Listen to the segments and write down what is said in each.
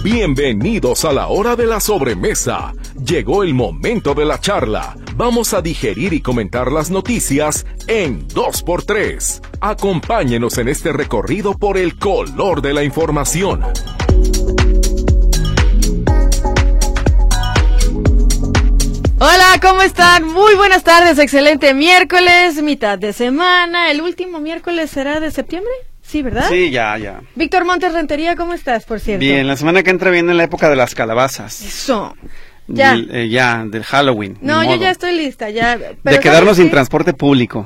Bienvenidos a la hora de la sobremesa. Llegó el momento de la charla. Vamos a digerir y comentar las noticias en 2x3. Acompáñenos en este recorrido por el color de la información. Hola, ¿cómo están? Muy buenas tardes, excelente miércoles, mitad de semana. ¿El último miércoles será de septiembre? Sí, ¿verdad? Sí, ya. Víctor Montes Rentería, ¿cómo estás, por cierto? Bien, la semana que entra viene la época de las calabazas. Eso. Ya. Del Halloween. No, yo ya estoy lista, ya. De quedarnos sin transporte público.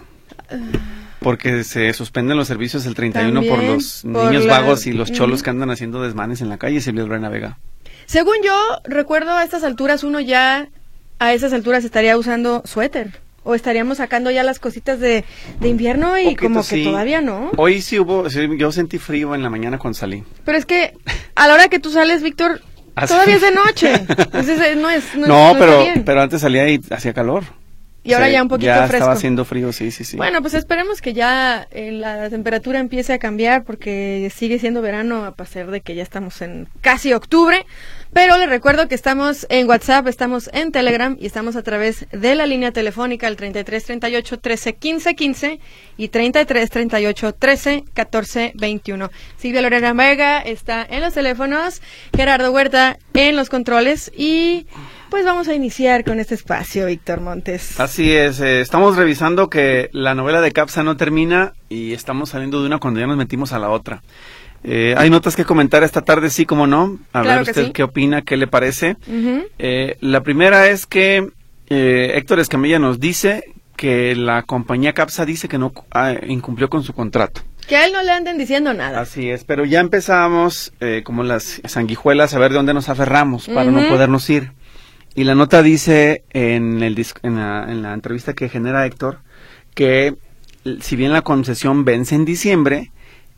Porque se suspenden los servicios el 31 También, por los niños vagos y los cholos que andan haciendo desmanes en la calle, Silvia Lorena Vega. Según yo recuerdo, a estas alturas uno ya, a esas alturas estaría usando suéter. O estaríamos sacando ya las cositas de invierno y Poquito, como que sí. Todavía no. Hoy sí yo sentí frío en la mañana cuando salí. Pero es que a la hora que tú sales, Víctor, todavía es de noche. Entonces No, está bien. pero antes salía y hacía calor. Y ahora ya un poquito ya fresco. Estaba haciendo frío, sí. Bueno, pues esperemos que ya la temperatura empiece a cambiar porque sigue siendo verano a pesar de que ya estamos en casi octubre. Pero les recuerdo que estamos en WhatsApp, estamos en Telegram y estamos a través de la línea telefónica al 33 38 13 15 15 y 33 38 13 14 21. Silvia Lorena Vega está en los teléfonos, Gerardo Huerta en los controles y pues vamos a iniciar con este espacio, Víctor Montes. Así es, estamos revisando que la novela de Capsa no termina y estamos saliendo de una cuando ya nos metimos a la otra. Hay notas que comentar esta tarde, sí, como no. Claro ver usted sí. qué opina, qué le parece. Uh-huh. La primera es que Héctor Escamilla nos dice que la compañía Capsa dice que no incumplió con su contrato. Que a él no le anden diciendo nada. Así es, pero ya empezamos como las sanguijuelas a ver de dónde nos aferramos para no podernos ir. Y la nota dice en la entrevista que genera Héctor que si bien la concesión vence en diciembre,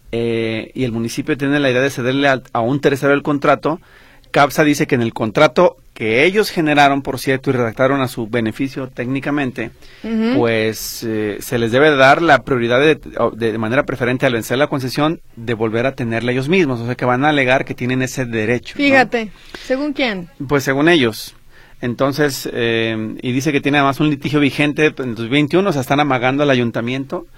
y el municipio tiene la idea de cederle a un tercero el contrato, Capsa dice que en el contrato que ellos generaron, por cierto, y redactaron a su beneficio técnicamente, pues se les debe dar la prioridad de manera preferente al vencer la concesión de volver a tenerla ellos mismos, o sea que van a alegar que tienen ese derecho. Fíjate, ¿no? ¿Según quién? Pues según ellos. Entonces, y dice que tiene además un litigio vigente en 2021, o sea, están amagando al ayuntamiento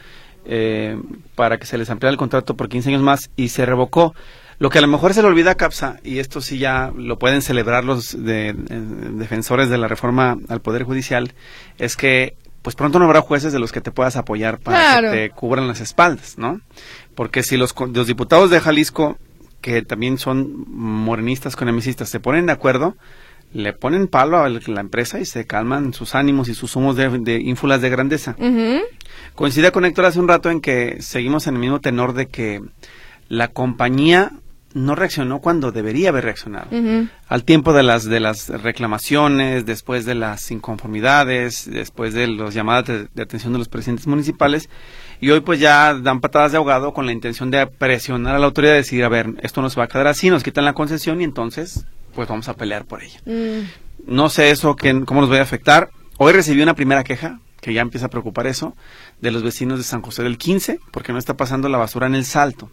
para que se les ampliara el contrato por 15 años más y se revocó. Lo que a lo mejor se le olvida a Capsa, y esto sí ya lo pueden celebrar los defensores de la reforma al Poder Judicial, es que pues pronto no habrá jueces de los que te puedas apoyar para que te cubran las espaldas, ¿no? Porque si los diputados de Jalisco, que también son morenistas conemicistas, se ponen de acuerdo, le ponen palo a la empresa y se calman sus ánimos y sus humos de ínfulas de grandeza. Coincide con Héctor hace un rato en que seguimos en el mismo tenor de que la compañía no reaccionó cuando debería haber reaccionado. Al tiempo de las reclamaciones, después de las inconformidades, después de las llamadas de atención de los presidentes municipales, y hoy pues ya dan patadas de ahogado con la intención de presionar a la autoridad y decir, a ver, esto no se va a quedar así, nos quitan la concesión y entonces pues vamos a pelear por ella. No sé eso cómo nos va a afectar. Hoy recibí una primera queja, que ya empieza a preocupar eso, de los vecinos de San José del 15, porque no está pasando la basura en el Salto.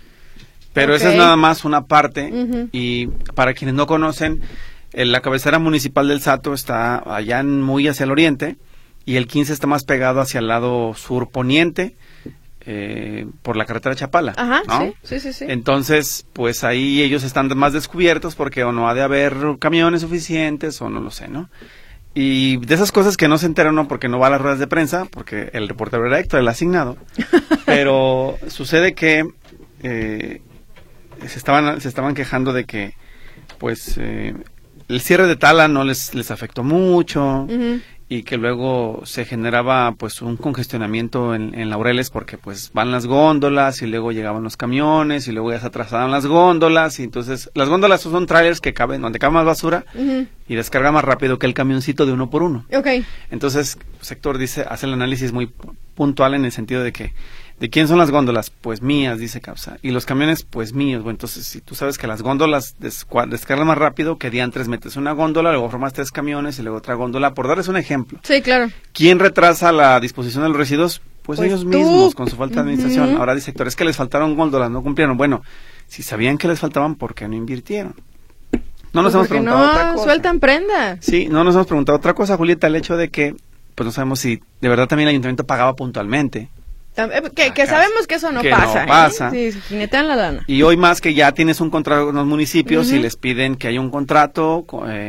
Pero esa es nada más una parte, y para quienes no conocen, la cabecera municipal del Salto está allá muy hacia el oriente, y el 15 está más pegado hacia el lado sur-poniente, por la carretera Chapala. Ajá, ¿no? sí. Entonces, pues ahí ellos están más descubiertos porque o no ha de haber camiones suficientes o no lo sé, ¿no? Y de esas cosas que no se enteran uno porque no va a las ruedas de prensa, porque el reportero era Héctor, el asignado, pero sucede que se estaban quejando de que pues el cierre de Tala no les afectó mucho, y que luego se generaba pues un congestionamiento en Laureles porque pues van las góndolas y luego llegaban los camiones y luego ya se atrasaban las góndolas, y entonces las góndolas son trailers que caben donde cabe más basura y descarga más rápido que el camioncito de 1 por 1. Entonces Héctor hace el análisis muy puntual en el sentido de que ¿de quién son las góndolas? Pues mías, dice Capsa. Y los camiones, pues míos. Bueno, entonces, si tú sabes que las góndolas descargan más rápido, que diantres metes una góndola, luego formas 3 camiones y luego otra góndola, por darles un ejemplo. Sí, claro. ¿Quién retrasa la disposición de los residuos? Pues ellos mismos, con su falta de administración. Ahora dice Héctor, es que les faltaron góndolas, no cumplieron. Bueno, si sabían que les faltaban, ¿por qué no invirtieron? No nos hemos porque preguntado otra no cosa. sueltan prenda. Sí, no nos hemos preguntado otra cosa, Julieta, el hecho de que, pues no sabemos si de verdad también el ayuntamiento pagaba puntualmente. Que sabemos que eso no que pasa. no pasa. Sí, jinetean la lana. Y hoy más que ya tienes un contrato con los municipios y les piden que haya un contrato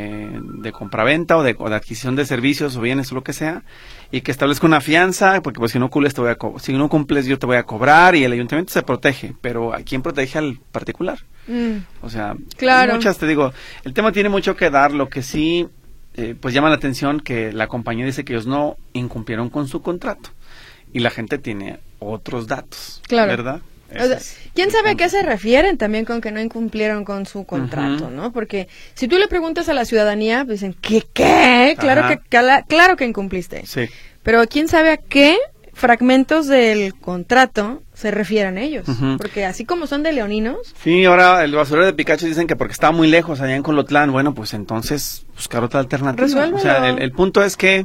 de compraventa o de adquisición de servicios o bienes o lo que sea, y que establezca una fianza, porque pues si no cumples yo te voy a cobrar, y el ayuntamiento se protege, pero ¿a quién protege? Al particular. O sea, claro. Muchas, te digo, el tema tiene mucho que dar. Lo que sí pues llama la atención que la compañía dice que ellos no incumplieron con su contrato. Y la gente tiene otros datos, claro. ¿verdad? O sea, ¿quién sabe a qué se refieren también con que no incumplieron con su contrato, ¿no? Porque si tú le preguntas a la ciudadanía, pues dicen, ¿qué? Claro que incumpliste. Sí. Pero ¿quién sabe a qué fragmentos del contrato se refieren ellos? Porque así como son de leoninos. Sí, ahora el basurero de Picacho dicen que porque estaba muy lejos allá en Colotlán, bueno, pues entonces buscar otra alternativa. Resuélvelo. O sea, el punto es que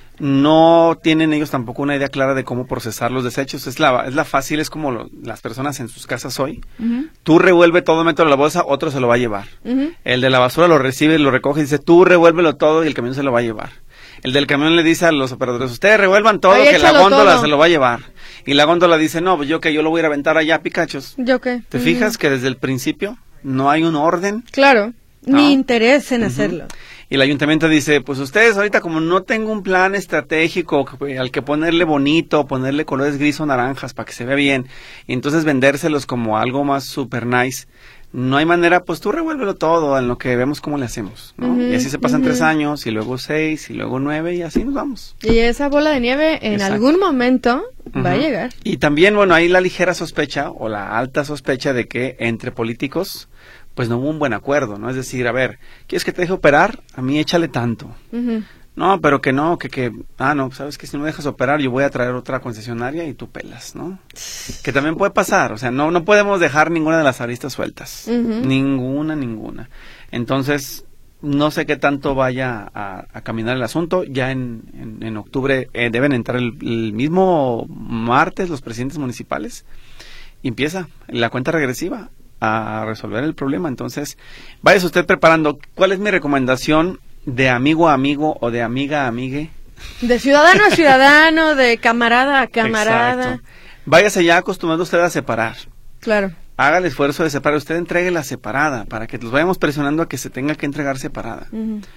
no tienen ellos tampoco una idea clara de cómo procesar los desechos. Es la fácil, es como las personas en sus casas hoy. Tú revuelve todo, mételo a la bolsa, otro se lo va a llevar. El de la basura lo recibe, lo recoge y dice, tú revuélvelo todo, y el camión se lo va a llevar. El del camión le dice a los operadores, ustedes revuelvan todo, que la góndola todo se lo va a llevar. Y la góndola dice, no, pues yo lo voy a ir a aventar allá, Picachos. ¿Yo qué? ¿Te fijas que desde el principio no hay un orden? Claro, ni interés en hacerlo. Y el ayuntamiento dice, pues ustedes ahorita como no tengo un plan estratégico al que ponerle bonito, ponerle colores gris o naranjas para que se vea bien, y entonces vendérselos como algo más super nice, no hay manera, pues tú revuélvelo todo en lo que vemos cómo le hacemos, ¿no? Y así se pasan 3 años, y luego 6, y luego 9, y así nos vamos. Y esa bola de nieve en algún momento va a llegar. Y también, bueno, hay la ligera sospecha, o la alta sospecha de que entre políticos pues no hubo un buen acuerdo, ¿no? Es decir, a ver, ¿quieres que te deje operar? A mí échale tanto. No, pero que no, no, sabes que si no me dejas operar yo voy a traer otra concesionaria y tú pelas, ¿no? Que también puede pasar, o sea, no podemos dejar ninguna de las aristas sueltas. Ninguna. Entonces, no sé qué tanto vaya a caminar el asunto. Ya en octubre deben entrar el mismo martes los presidentes municipales y empieza la cuenta regresiva a resolver el problema. Entonces, váyase usted preparando. ¿Cuál es mi recomendación de amigo a amigo o de amiga a amigue? De ciudadano a ciudadano, de camarada a camarada. Exacto. Váyase ya acostumbrando usted a separar. Claro. Haga el esfuerzo de separar. Usted entregue la separada para que los vayamos presionando a que se tenga que entregar separada.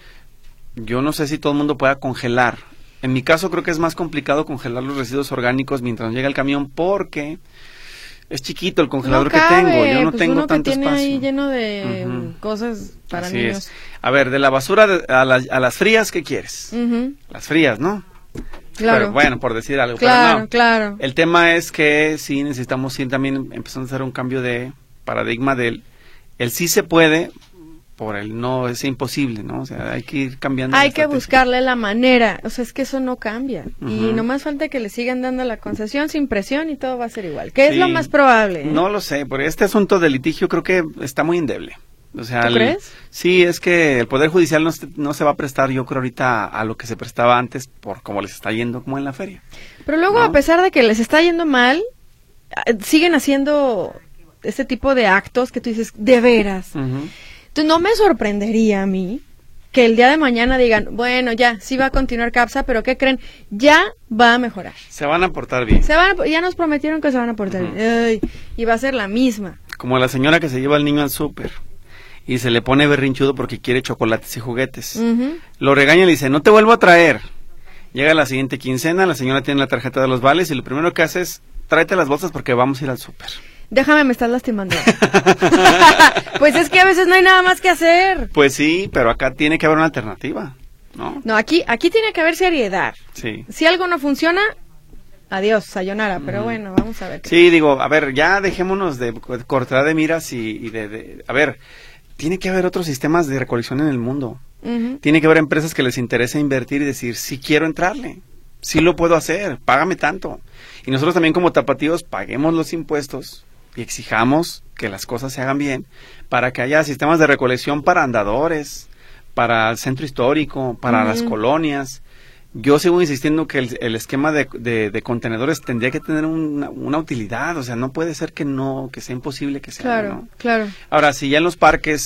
Yo no sé si todo el mundo pueda congelar. En mi caso creo que es más complicado congelar los residuos orgánicos mientras llega el camión porque es chiquito el congelador que tengo, yo no tengo tanto espacio. Ahí lleno de cosas para Así niños. Es. A ver, de la basura a las frías, ¿qué quieres? Las frías, ¿no? Claro. Pero, bueno, por decir algo. Claro, pero no. claro. El tema es que sí necesitamos ir también empezando a hacer un cambio de paradigma del el sí se puede por el no es imposible, ¿no? O sea, hay que ir cambiando. Hay que buscarle la manera, o sea, es que eso no cambia. Y nomás falta que le sigan dando la concesión sin presión y todo va a ser igual. ¿Qué es lo más probable? No lo sé, porque este asunto de litigio creo que está muy endeble. O sea, ¿Tú crees? Sí, es que el Poder Judicial no se va a prestar, yo creo, ahorita a lo que se prestaba antes por cómo les está yendo como en la feria. Pero luego, a pesar de que les está yendo mal, siguen haciendo este tipo de actos que tú dices, de veras. Entonces, no me sorprendería a mí que el día de mañana digan, bueno, ya, sí va a continuar CAPSA, pero ¿qué creen? Ya va a mejorar. Se van a portar bien. Ya nos prometieron que se van a portar bien. Ay, y va a ser la misma. Como la señora que se lleva al niño al súper y se le pone berrinchudo porque quiere chocolates y juguetes. Lo regaña y le dice, no te vuelvo a traer. Llega la siguiente quincena, la señora tiene la tarjeta de los vales y lo primero que hace es, tráete las bolsas porque vamos a ir al súper. Déjame, me estás lastimando. Pues es que a veces no hay nada más que hacer. Pues sí, pero acá tiene que haber una alternativa, ¿no? No, aquí tiene que haber seriedad. Sí. Si algo no funciona, adiós, sayonara, pero bueno, vamos a ver. Sí, digo, a ver, ya dejémonos de cortar de miras y a ver, tiene que haber otros sistemas de recolección en el mundo. Tiene que haber empresas que les interese invertir y decir, sí quiero entrarle, sí lo puedo hacer, págame tanto. Y nosotros también como tapatíos paguemos los impuestos y exijamos que las cosas se hagan bien para que haya sistemas de recolección para andadores, para el centro histórico, para las colonias. Yo sigo insistiendo que el esquema de contenedores tendría que tener una utilidad, o sea, no puede ser que sea imposible que sea. Claro, ¿no? claro. Ahora, si ya en los parques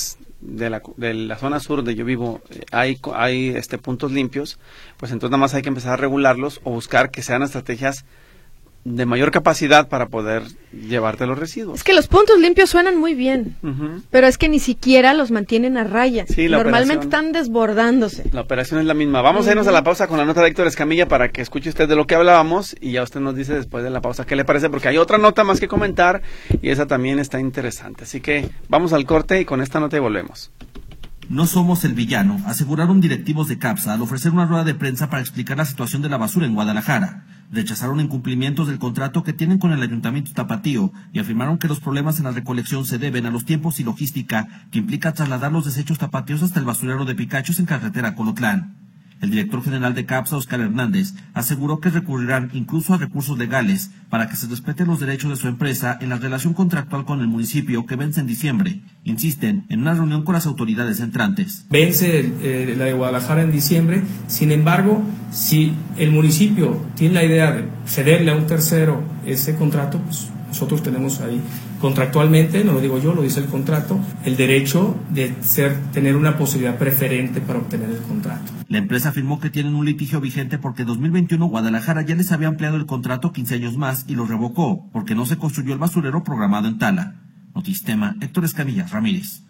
de la zona sur donde yo vivo hay puntos limpios, pues entonces nada más hay que empezar a regularlos o buscar que sean estrategias de mayor capacidad para poder llevarte los residuos. Es que los puntos limpios suenan muy bien, pero es que ni siquiera los mantienen a raya. Sí, normalmente están desbordándose. La operación es la misma. Vamos a irnos a la pausa con la nota de Héctor Escamilla para que escuche usted de lo que hablábamos y ya usted nos dice después de la pausa qué le parece, porque hay otra nota más que comentar y esa también está interesante. Así que vamos al corte y con esta nota y volvemos. No somos el villano, aseguraron directivos de CAPSA al ofrecer una rueda de prensa para explicar la situación de la basura en Guadalajara. Rechazaron incumplimientos del contrato que tienen con el Ayuntamiento Tapatío y afirmaron que los problemas en la recolección se deben a los tiempos y logística que implica trasladar los desechos tapatíos hasta el basurero de Picachos en carretera Colotlán. El director general de CAPSA, Oscar Hernández, aseguró que recurrirán incluso a recursos legales para que se respeten los derechos de su empresa en la relación contractual con el municipio que vence en diciembre. Insisten en una reunión con las autoridades entrantes. Vence la de Guadalajara en diciembre, sin embargo, si el municipio tiene la idea de cederle a un tercero ese contrato, pues nosotros tenemos ahí contractualmente, no lo digo yo, lo dice el contrato, el derecho de tener una posibilidad preferente para obtener el contrato. La empresa afirmó que tienen un litigio vigente porque en 2021 Guadalajara ya les había ampliado el contrato 15 años más y lo revocó porque no se construyó el basurero programado en Tala. Notistema, Héctor Escamilla Ramírez.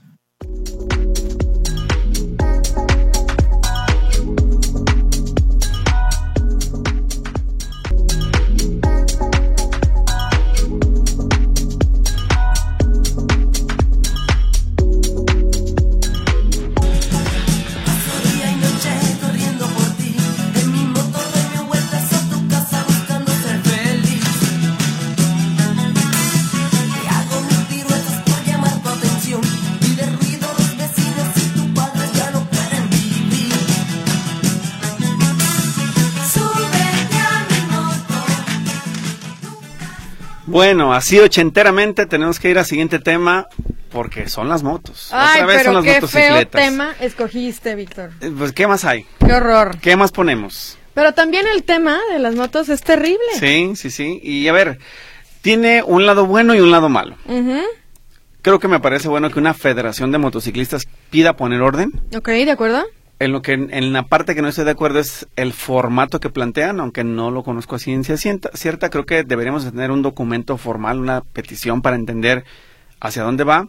Bueno, así ochenteramente tenemos que ir al siguiente tema porque son las motos. Ay, otra vez pero son las qué motocicletas. feo tema escogiste, Víctor. Pues, ¿qué más hay? Qué horror. ¿Qué más ponemos? Pero también el tema de las motos es terrible. Sí. Y a ver, tiene un lado bueno y un lado malo. Creo que me parece bueno que una federación de motociclistas pida poner orden. Ok, ¿de acuerdo? En la parte que no estoy de acuerdo es el formato que plantean, aunque no lo conozco a ciencia cierta, creo que deberíamos tener un documento formal, una petición para entender hacia dónde va,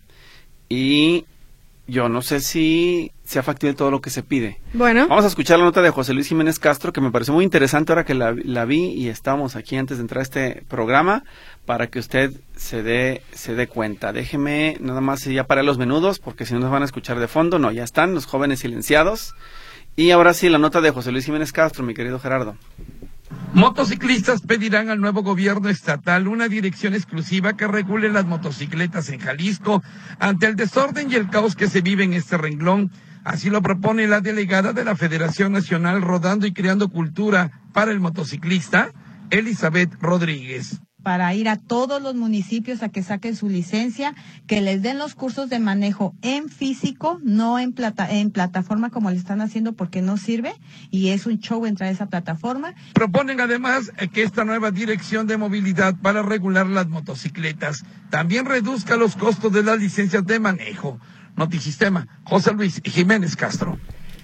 y yo no sé si sea factible todo lo que se pide. Bueno. Vamos a escuchar la nota de José Luis Jiménez Castro, que me pareció muy interesante ahora que la vi y estábamos aquí antes de entrar a este programa, para que usted se dé cuenta. Déjeme nada más ya para los menudos, porque si no nos van a escuchar de fondo. No, ya están los jóvenes silenciados. Y ahora sí, la nota de José Luis Jiménez Castro, mi querido Gerardo. Motociclistas pedirán al nuevo gobierno estatal una dirección exclusiva que regule las motocicletas en Jalisco ante el desorden y el caos que se vive en este renglón. Así lo propone la delegada de la Federación Nacional Rodando y Creando Cultura para el Motociclista, Elizabeth Rodríguez. Para ir a todos los municipios a que saquen su licencia, que les den los cursos de manejo en físico, no en plataforma como le están haciendo, porque no sirve y es un show entrar a esa plataforma. Proponen además que esta nueva dirección de movilidad para regular las motocicletas también reduzca los costos de las licencias de manejo. Notisistema, José Luis Jiménez Castro.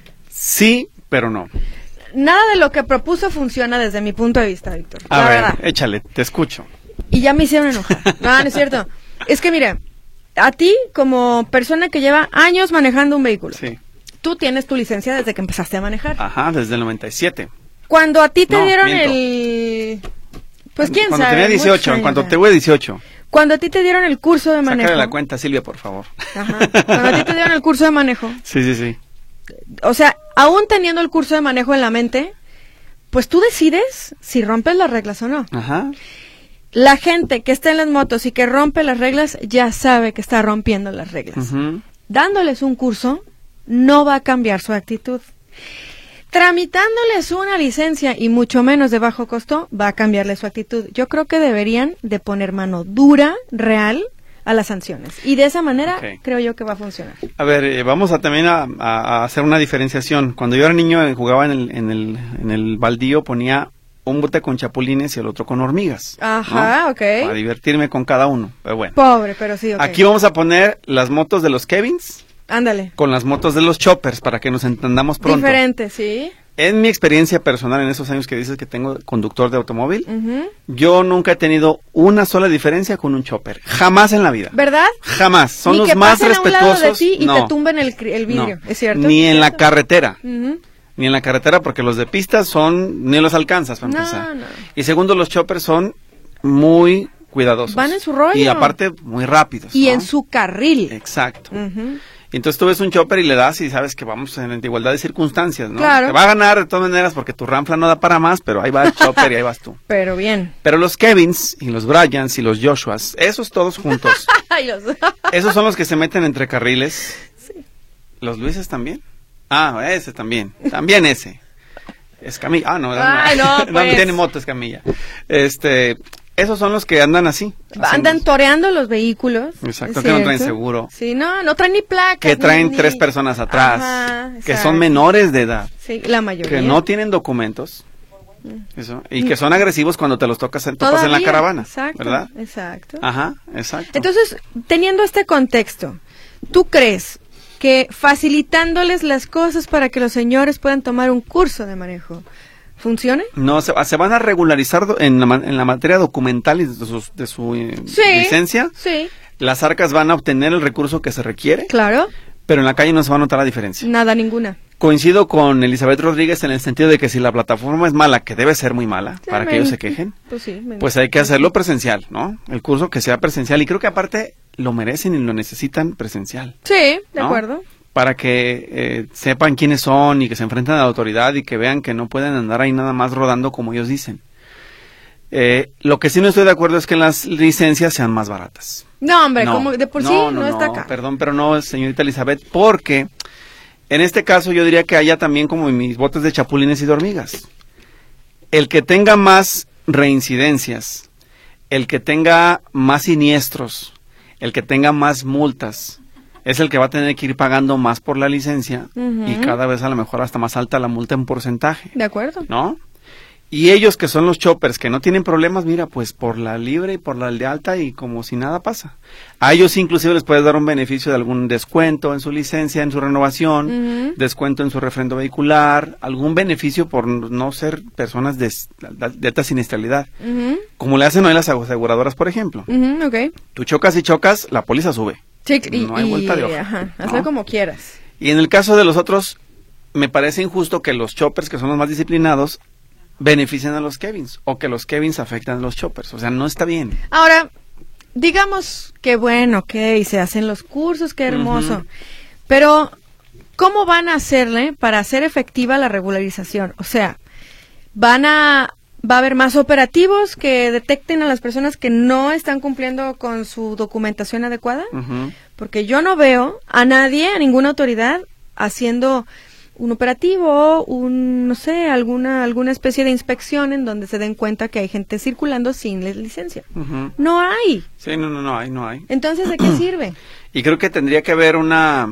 Sí, pero no. Nada de lo que propuso funciona desde mi punto de vista, Víctor. A ver, verdad. Échale, te escucho. Y ya me hicieron enojar. No es cierto. Es que mira, a ti como persona que lleva años manejando un vehículo, sí, tú tienes tu licencia desde que empezaste a manejar. Ajá, desde el 97. Cuando a ti te dieron el... Pues quién cuando sabe. Tenía 18, en cuanto tuve 18. Cuando a ti te dieron el curso de manejo. Sácale la cuenta, Silvia, por favor. Ajá. Cuando a ti te dieron el curso de manejo. Sí. O sea, aún teniendo el curso de manejo en la mente, pues tú decides si rompes las reglas o no. Ajá. La gente que está en las motos y que rompe las reglas ya sabe que está rompiendo las reglas. Dándoles un curso no va a cambiar su actitud. Tramitándoles una licencia y mucho menos de bajo costo va a cambiarle su actitud. Yo creo que deberían de poner mano dura, real, a las sanciones. Y de esa manera creo yo que va a funcionar. A ver, vamos también a hacer una diferenciación. Cuando yo era niño jugaba en el baldío, ponía un bote con chapulines y el otro con hormigas. Ajá, ¿no? ok. Para divertirme con cada uno. Pero bueno. Pobre, pero sí, ok. Aquí vamos a poner las motos de los Kevins Ándale. con las motos de los choppers, para que nos entendamos pronto. Diferente, sí. En mi experiencia personal, en esos años que dices que tengo conductor de automóvil, Ujú. yo nunca he tenido una sola diferencia con un chopper. Jamás en la vida. ¿Verdad? Jamás. Son Ni los que más pasen a un lado respetuosos. de ti y no, te tumben el vidrio, no. ¿es cierto? Ni en la ¿Cierto? carretera. Ujú. Ni en la carretera, porque los de pistas ni los alcanzas para No, empezar. no. Y segundo, los choppers son muy cuidadosos. Van en su rollo. Y aparte, muy rápidos. Y ¿no? en su carril. Exacto. Ujú. Y entonces tú ves un chopper y le das y sabes que vamos en igualdad de circunstancias, ¿no? Claro. Te va a ganar de todas maneras porque tu ranfla no da para más, pero ahí va el chopper y ahí vas tú. Pero bien. Pero los Kevins y los Bryans y los Joshuas, esos todos juntos, Ay, los... esos son los que se meten entre carriles. ¿Los Luises también? Ah, ese también. También ese. Escamilla. Ah, no. Ay, no, no pues. tiene moto Escamilla. Esos son los que andan así. Andan haciendo- toreando los vehículos. Exacto, ¿es que no traen cierto? seguro. Sí, no traen ni placas. Que traen ni- 3 personas atrás. Ajá, que exacto. son menores de edad. Sí, la mayoría. Que no tienen documentos. Eso. Y que son agresivos cuando te los topas en la Todavía, caravana. Exacto, ¿Verdad? exacto. Ajá, exacto. Entonces, teniendo este contexto, ¿tú crees que facilitándoles las cosas para que los señores puedan tomar un curso de manejo funcione? No, se van a regularizar en la materia documental y de su Sí. licencia. Sí, Las arcas van a obtener el recurso que se requiere, claro, pero en la calle no se va a notar la diferencia. nada, ninguna. Coincido con Elizabeth Rodríguez en el sentido de que si la plataforma es mala, que debe ser muy mala, para que ellos se quejen, Pues sí, pues hay que hacerlo presencial, ¿no? El curso que sea presencial. Y creo que aparte lo merecen y lo necesitan presencial. Sí, de ¿no? acuerdo. Para que sepan quiénes son y que se enfrenten a la autoridad y que vean que no pueden andar ahí nada más rodando como ellos dicen. Lo que sí no estoy de acuerdo es que las licencias sean más baratas. No, hombre, No, como de por sí no está acá. Perdón, pero no, señorita Elizabeth, porque en este caso yo diría que haya también como mis botes de chapulines y de hormigas. El que tenga más reincidencias, el que tenga más siniestros, el que tenga más multas, es el que va a tener que ir pagando más por la licencia Ujú. y cada vez a lo mejor hasta más alta la multa en porcentaje, De acuerdo. ¿no? Y ellos que son los choppers, que no tienen problemas, mira, pues por la libre y por la de alta y como si nada pasa. A ellos inclusive les puedes dar un beneficio de algún descuento en su licencia, en su renovación, Ujú. descuento en su refrendo vehicular, algún beneficio por no ser personas de alta siniestralidad. Ujú, Como le hacen hoy las aseguradoras, por ejemplo. ujú, ok. Tú chocas y chocas, la póliza sube. Sí, No hay vuelta de hoja, Ajá, ¿no? hazlo como quieras. Y en el caso de los otros, me parece injusto que los choppers, que son los más disciplinados, beneficien a los Kevins, o que los Kevins afecten a los choppers. O sea, no está bien. Ahora, digamos que bueno, ok, se hacen los cursos, qué hermoso. Ujú. Pero, ¿cómo van a hacerle para hacer efectiva la regularización? O sea, ¿va a haber más operativos que detecten a las personas que no están cumpliendo con su documentación adecuada? Ujú. Porque yo no veo a nadie, a ninguna autoridad, haciendo un operativo, no sé, alguna especie de inspección en donde se den cuenta que hay gente circulando sin licencia. Ujú. No hay. Sí, no hay. Entonces, ¿de qué sirve? Y creo que tendría que haber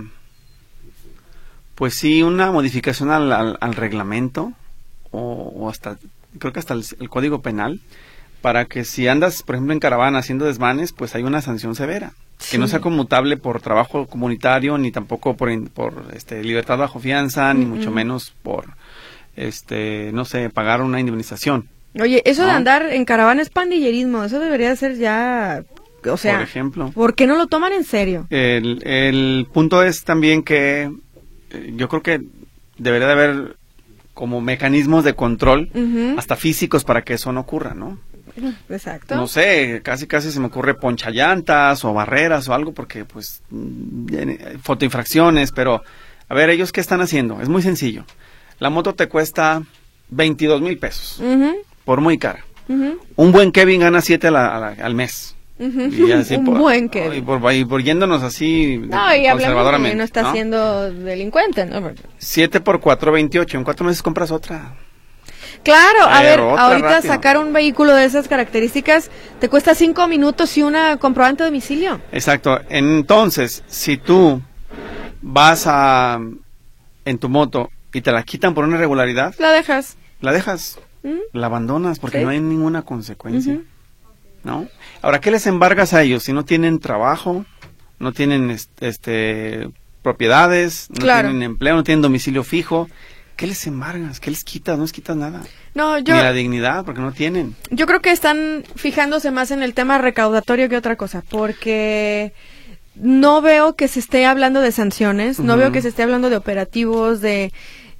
pues sí, una modificación al reglamento, o hasta, creo que hasta el Código Penal, para que si andas, por ejemplo, en caravana haciendo desmanes, pues hay una sanción severa. Que no sea conmutable por trabajo comunitario, ni tampoco por libertad bajo fianza, ni mucho menos por, no sé, pagar una indemnización. Oye, eso de ¿No? andar en caravana es pandillerismo, eso debería ser ya, o sea, Por ejemplo. ¿por qué no lo toman en serio? El punto es también que yo creo que debería de haber como mecanismos de control, Ujú. hasta físicos, para que eso no ocurra, ¿no? Exacto. No sé, casi se me ocurre ponchallantas o barreras o algo, porque pues fotoinfracciones, pero a ver, ¿ellos qué están haciendo? Es muy sencillo. La moto te cuesta 22,000 pesos, Ujú, por muy cara. ujú, Un buen Kevin gana 7 al mes. ujú. Y así Un por- buen Kevin. y por yéndonos así No, y hablamos de conservadoramente, que no está ¿no? siendo delincuente, ¿no? 7 por 4, 28. En 4 meses compras otra. Claro, a ver, Pero otra ahorita rápido. sacar un vehículo de esas características te cuesta 5 minutos y una comprobante de domicilio. Exacto. Entonces, si tú vas en tu moto y te la quitan por una irregularidad, La dejas. la dejas, ¿Mm? la abandonas, porque Sí. no hay ninguna consecuencia. Ujú. ¿No? Ahora, ¿qué les embargas a ellos si no tienen trabajo, no tienen propiedades, no Claro. tienen empleo, no tienen domicilio fijo. ¿Qué les embargas? ¿Qué les quitas? No les quitas nada. No, Ni la dignidad, porque no tienen. Yo creo que están fijándose más en el tema recaudatorio que otra cosa, porque no veo que se esté hablando de sanciones, no veo que se esté hablando de operativos, de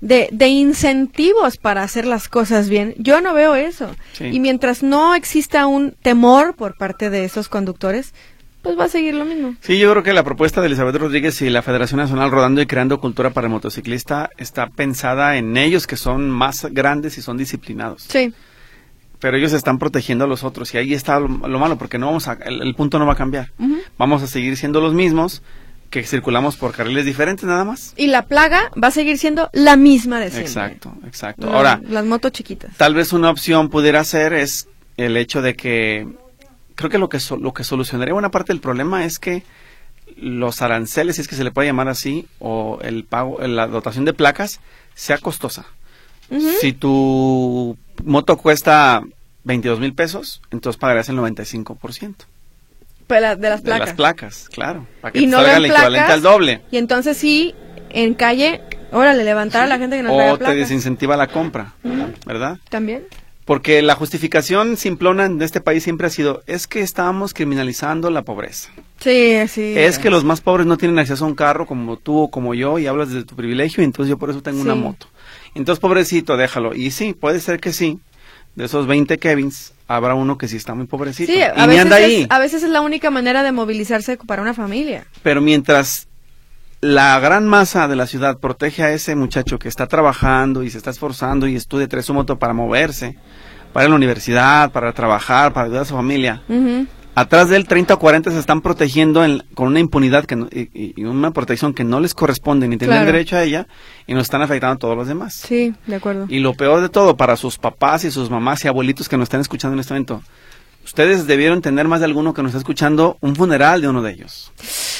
incentivos para hacer las cosas bien. Yo no veo eso. Sí. Y mientras no exista un temor por parte de esos conductores, pues va a seguir lo mismo. Sí, yo creo que la propuesta de Elizabeth Rodríguez y la Federación Nacional Rodando y Creando Cultura para el Motociclista está pensada en ellos, que son más grandes y son disciplinados. Sí. Pero ellos están protegiendo a los otros, y ahí está lo malo, porque no vamos el punto no va a cambiar. Vamos a seguir siendo los mismos, que circulamos por carriles diferentes nada más. Y la plaga va a seguir siendo la misma de siempre. Exacto. Ahora, las motos chiquitas. tal vez una opción pudiera ser es el hecho de que creo que lo que solucionaría buena parte del problema es que los aranceles, si es que se le puede llamar así, o el pago, la dotación de placas sea costosa. Si tu moto cuesta 22,000 pesos, entonces pagarías el 95%. De las placas. De las placas, claro. Para que Y te no salga ven el equivalente placas, al doble. Y entonces sí, en calle, órale, levantar a la gente que no trae O te placas. desincentiva la compra, ¿verdad? También. Porque la justificación simplona de este país siempre ha sido, es que estábamos criminalizando la pobreza. Sí. Es que los más pobres no tienen acceso a un carro como tú o como yo, y hablas de tu privilegio, y entonces yo por eso tengo una moto. Entonces, pobrecito, déjalo. Y sí, puede ser que sí. De esos 20 Kevins, habrá uno que sí está muy pobrecito. Sí, y ni anda ahí. a veces es la única manera de movilizarse para una familia. Pero mientras la gran masa de la ciudad protege a ese muchacho que está trabajando y se está esforzando y estudia, trae su moto para moverse, para ir a la universidad, para trabajar, para ayudar a su familia, atrás de él 30 o 40 se están protegiendo con una impunidad y una protección que no les corresponde ni tienen derecho a ella, y nos están afectando a todos los demás. Sí, de acuerdo. Y lo peor de todo, para sus papás y sus mamás y abuelitos que nos están escuchando en este momento, ustedes debieron tener más de alguno que nos está escuchando un funeral de uno de ellos.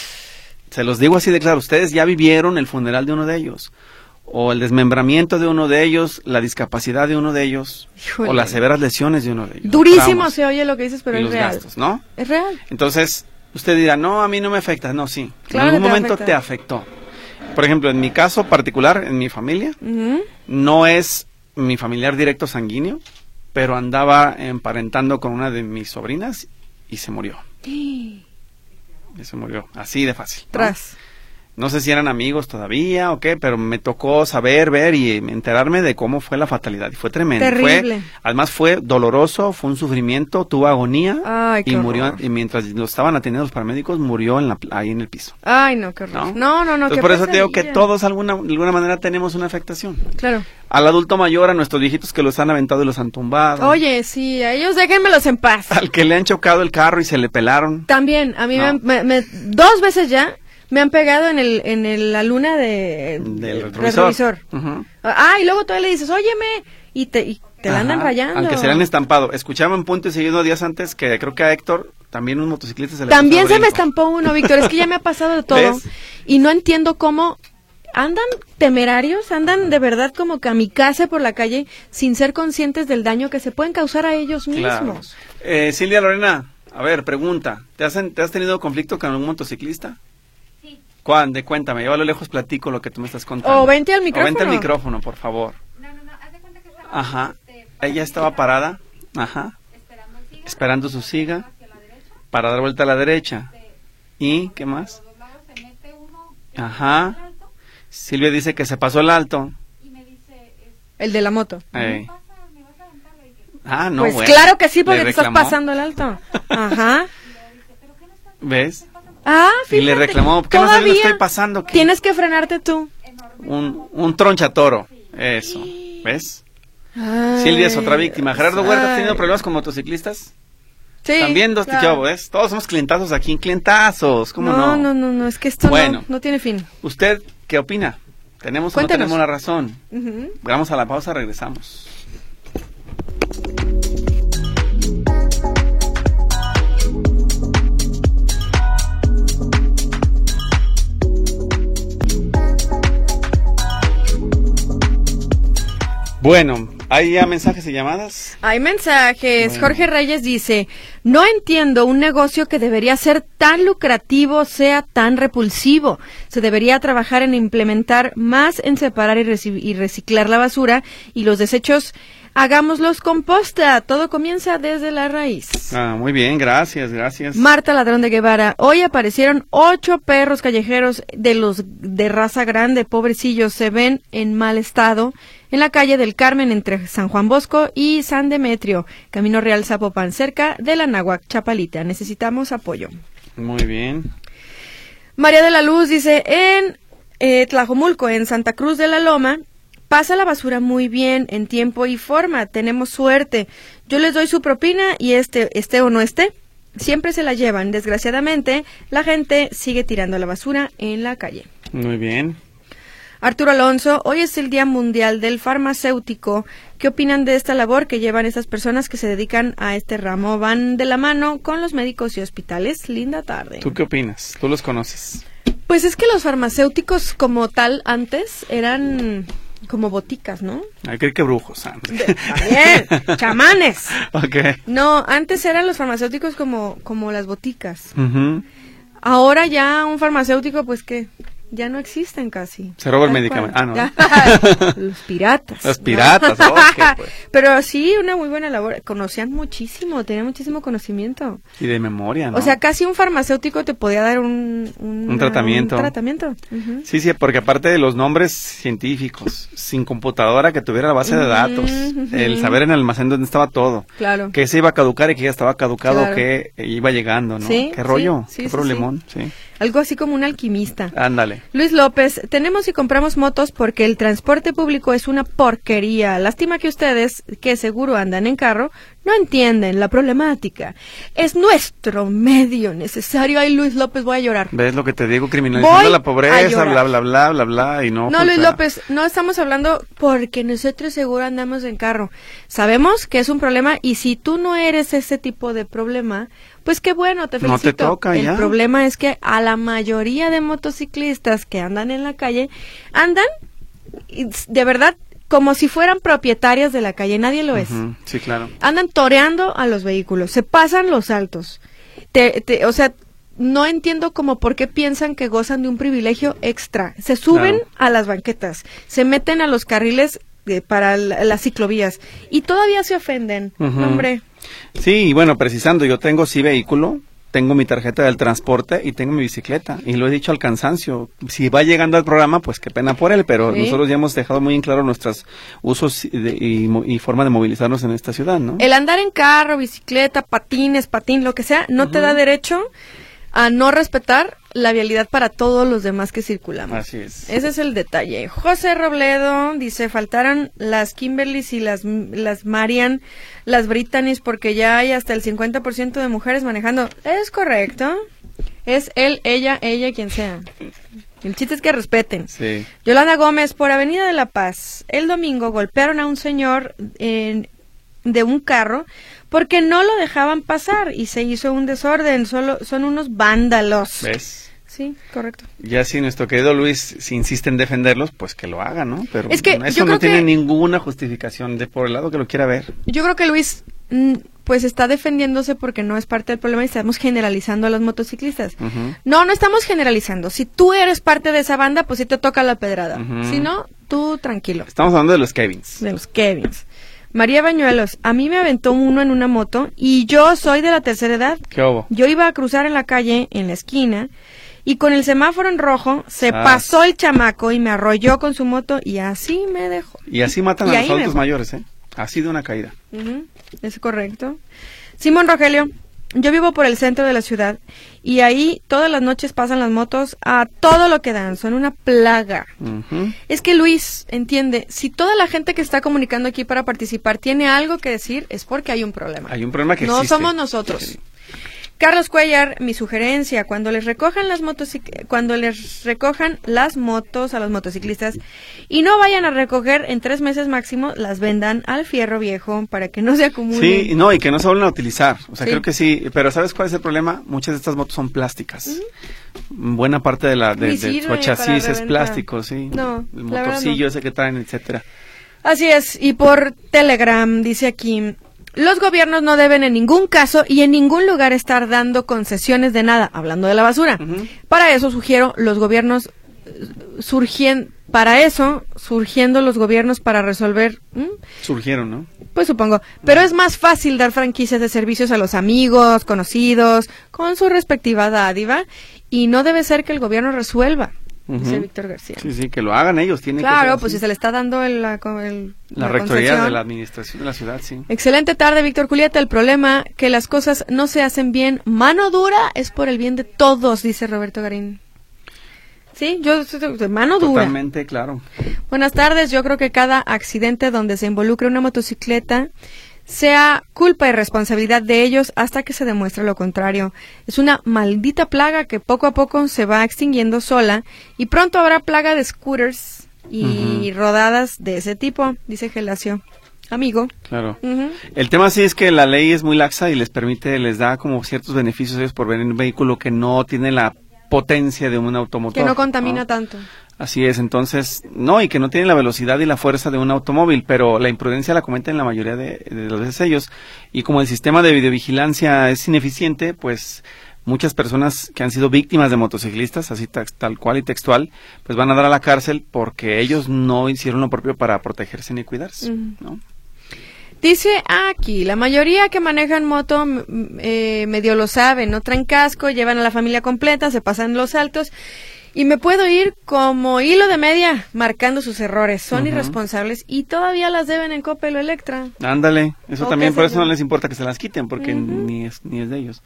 Se los digo así de claro, ustedes ya vivieron el funeral de uno de ellos, o el desmembramiento de uno de ellos, la discapacidad de uno de ellos, Híjole. o las severas lesiones de uno de ellos. Durísimo Traumas se oye lo que dices, pero y es los real. gastos, ¿no? Es real. Entonces, usted dirá, no, a mí no me afecta. No, sí. Claro en algún que te momento afecta. te afectó. Por ejemplo, en mi caso particular, en mi familia, Ujú. no es mi familiar directo sanguíneo, pero andaba emparentando con una de mis sobrinas y se murió. Y se murió, así de fácil, ¿no? Tras. No sé si eran amigos todavía o qué, pero me tocó saber, ver y enterarme de cómo fue la fatalidad. Y fue tremendo. Terrible. Además fue doloroso, fue un sufrimiento, tuvo agonía. Ay, qué y murió, horror. y mientras lo estaban atendiendo los paramédicos, murió ahí en el piso. Ay, no, qué horror. No, Entonces, qué por eso te digo que pesadilla. todos de alguna manera tenemos una afectación. Claro. Al adulto mayor, a nuestros viejitos que los han aventado y los han tumbado. Oye, sí, a ellos déjenmelos en paz. Al que le han chocado el carro y se le pelaron. También, a mí No. dos veces ya me han pegado en la luna Del retrovisor. Ujú. Y luego todavía le dices, óyeme, y te la andan Ajá, rayando. Al que se le han estampado. Escuchaba en punto y seguido días antes que creo que a Héctor, también un motociclista, se le También puso se me brinco. estampó uno, Víctor, es que ya me ha pasado de todo. ¿Ves? Y no entiendo cómo andan temerarios, andan de verdad como kamikaze por la calle sin ser conscientes del daño que se pueden causar a ellos mismos. Claro. Silvia Lorena, a ver, pregunta. ¿Te has tenido conflicto con un motociclista? Sí. ¿Cuándo? Cuéntame, llévalo lejos, platico lo que tú me estás contando. O vente al O vente al micrófono. micrófono, por favor. No, haz de cuenta que estaba Ajá. Ella estaba parada. Ajá. esperando el siga, Esperando su siga hacia la derecha, para dar vuelta a la derecha. ¿Y qué más? por los lados se mete uno Ajá. al alto Silvia dice que se pasó el alto. y me dice, El de la moto. Ey. pasa, me vas a aventar, le dije, Ah, no, pues bueno. claro que sí, porque Le te estás reclamó. pasando el alto. Ajá. ¿Ves? Fíjate. Y le reclamó, ¿por qué no sabes lo Todavía estoy pasando? ¿Qué? Tienes que frenarte tú. Un tronchatoro. Eso. ¿Ves? Ay. Silvia es otra víctima. Gerardo Huerta, ¿has tenido Ay. problemas con motociclistas? Sí, También dos claro. chavos, ¿ves? Todos somos clientazos aquí, clientazos. ¿Cómo no? No, es que esto Bueno. no tiene fin. ¿Usted qué opina? ¿Tenemos o no Cuéntanos. tenemos la razón? Ujú. Vamos a la pausa, regresamos. Bueno, ¿Hay ya mensajes y llamadas? Hay mensajes. Bueno. Jorge Reyes dice, no entiendo un negocio que debería ser tan lucrativo sea tan repulsivo. Se debería trabajar en implementar más en separar y reciclar la basura y los desechos. Hagámoslos composta. Todo comienza desde la raíz. Muy bien, gracias. Marta Ladrón de Guevara. Hoy aparecieron 8 perros callejeros de los de raza grande, pobrecillos, se ven en mal estado en la calle del Carmen entre San Juan Bosco y San Demetrio, Camino Real Zapopan, cerca de la Náhuac Chapalita. Necesitamos apoyo. Muy bien. María de la Luz dice, en Tlajomulco, en Santa Cruz de la Loma, pasa la basura muy bien, en tiempo y forma, tenemos suerte. Yo les doy su propina y esté o no esté, siempre se la llevan. Desgraciadamente, la gente sigue tirando la basura en la calle. Muy bien. Arturo Alonso, hoy es el Día Mundial del Farmacéutico. ¿Qué opinan de esta labor que llevan estas personas que se dedican a este ramo? Van de la mano con los médicos y hospitales. Linda tarde. ¿Tú qué opinas? ¿Tú los conoces? Pues es que los farmacéuticos como tal antes eran como boticas, ¿no? Hay que brujos. También, chamanes. Okay. No, antes eran los farmacéuticos como las boticas. Uh-huh. Ahora ya un farmacéutico, pues que ya no existen casi. Se roba el medicamento. Ah, no. Los piratas. Los piratas, ¿no? Okay, pues. Pero sí, una muy buena labor. Conocían muchísimo, tenían muchísimo conocimiento. Y de memoria, ¿no? O sea, casi un farmacéutico te podía dar un tratamiento. Un tratamiento. Uh-huh. Sí, porque aparte de los nombres científicos, sin computadora que tuviera la base de datos, el saber en el almacén donde estaba todo. Claro. Que se iba a caducar y que ya estaba caducado, claro. que iba llegando, ¿no? Sí, ¿Qué rollo? sí, ¿Qué sí, problemón? Sí. Algo así como un alquimista. Ándale. Luis López, tenemos y compramos motos porque el transporte público es una porquería. Lástima que ustedes, que seguro andan en carro, no entienden la problemática. Es nuestro medio necesario. Ay, Luis López, voy a llorar. ¿Ves lo que te digo? Criminalizando la pobreza, bla, bla, bla, bla, bla, y no. No, Luis López, no estamos hablando porque nosotros seguro andamos en carro. Sabemos que es un problema y si tú no eres ese tipo de problema, pues qué bueno, te felicito. No te toca ya. El problema es que a la mayoría de motociclistas que andan en la calle, andan de verdad como si fueran propietarias de la calle, nadie lo es. Sí, claro. Andan toreando a los vehículos, se pasan los altos. O sea, no entiendo como por qué piensan que gozan de un privilegio extra. Se suben a las banquetas, se meten a los carriles para las ciclovías y todavía se ofenden. Hombre. Sí, y bueno, precisando, yo tengo vehículo, tengo mi tarjeta del transporte y tengo mi bicicleta. Y lo he dicho al cansancio. Si va llegando al programa, pues qué pena por él, pero nosotros ya hemos dejado muy en claro nuestros usos y forma de movilizarnos en esta ciudad, ¿no? El andar en carro, bicicleta, patín, lo que sea, no te da derecho a no respetar la vialidad para todos los demás que circulamos. Así es. Ese es el detalle. José Robledo dice, faltaron las Kimberlys y las Marian, las Brittany's, porque ya hay hasta el 50% de mujeres manejando. Es correcto. Es él, ella, quien sea. El chiste es que respeten. Sí. Yolanda Gómez, por Avenida de la Paz, el domingo golpearon a un señor de un carro porque no lo dejaban pasar y se hizo un desorden. Son unos vándalos. ¿Ves? Sí, correcto. Ya si nuestro querido Luis si insiste en defenderlos, pues que lo haga, ¿no? Pero es que eso no tiene ninguna justificación por el lado que lo quiera ver. Yo creo que Luis pues está defendiéndose porque no es parte del problema y estamos generalizando a los motociclistas. No estamos generalizando. Si tú eres parte de esa banda, pues sí te toca la pedrada. Si no, tú tranquilo. Estamos hablando de los Kevins. De los Kevins. María Bañuelos, a mí me aventó uno en una moto y yo soy de la tercera edad. ¿Qué hubo? Yo iba a cruzar en la calle, en la esquina, y con el semáforo en rojo se pasó el chamaco y me arrolló con su moto y así me dejó. Y así matan a los adultos mayores, ¿eh? Así de una caída. Es correcto. Simón Rogelio, yo vivo por el centro de la ciudad y ahí todas las noches pasan las motos a todo lo que dan, son una plaga. Es que Luis, entiende, si toda la gente que está comunicando aquí para participar tiene algo que decir, es porque hay un problema. Hay un problema que no existe. somos nosotros. Sí. Carlos Cuellar, mi sugerencia, cuando les recojan las motos a los motociclistas y no vayan a recoger en 3 meses máximo, las vendan al fierro viejo para que no se acumulen. Sí, no, y que no se vuelvan a utilizar. O sea, creo que sí, pero ¿sabes cuál es el problema? Muchas de estas motos son plásticas. Buena parte de su chasis es plástico, sí. No, el motorcillo ese que traen, etcétera. Así es, y por Telegram dice aquí, los gobiernos no deben en ningún caso y en ningún lugar estar dando concesiones de nada, hablando de la basura. Para eso surgiendo los gobiernos para resolver. Surgieron, ¿no? Pues supongo, pero es más fácil dar franquicias de servicios a los amigos, conocidos, con su respectiva dádiva, y no debe ser que el gobierno resuelva. Dice Víctor García. Sí, que lo hagan ellos. Claro, pues si se le está dando la rectoría concesión. de la administración de la ciudad, sí. Excelente tarde, Víctor Julieta. El problema que las cosas no se hacen bien, mano dura, es por el bien de todos, dice Roberto Garín. Sí, yo de mano dura. Totalmente, claro. Buenas tardes. Yo creo que cada accidente donde se involucre una motocicleta sea culpa y responsabilidad de ellos hasta que se demuestre lo contrario. Es una maldita plaga que poco a poco se va extinguiendo sola y pronto habrá plaga de scooters y rodadas de ese tipo, dice Gelacio. Amigo. Claro. El tema sí es que la ley es muy laxa y les da como ciertos beneficios a ellos por ver un vehículo que no tiene la potencia de un automotor. Que no contamina tanto. Así es, entonces, y que no tiene la velocidad y la fuerza de un automóvil, pero la imprudencia la cometen la mayoría de las veces ellos, y como el sistema de videovigilancia es ineficiente, pues muchas personas que han sido víctimas de motociclistas, así tal cual y textual, pues van a dar a la cárcel porque ellos no hicieron lo propio para protegerse ni cuidarse, ¿no? Dice aquí, la mayoría que manejan moto medio lo saben, no traen casco, llevan a la familia completa, se pasan los altos y me puedo ir como hilo de media marcando sus errores. Son irresponsables y todavía las deben en Coppel o Electra. Ándale, eso también, por eso no les importa que se las quiten, porque ni es de ellos.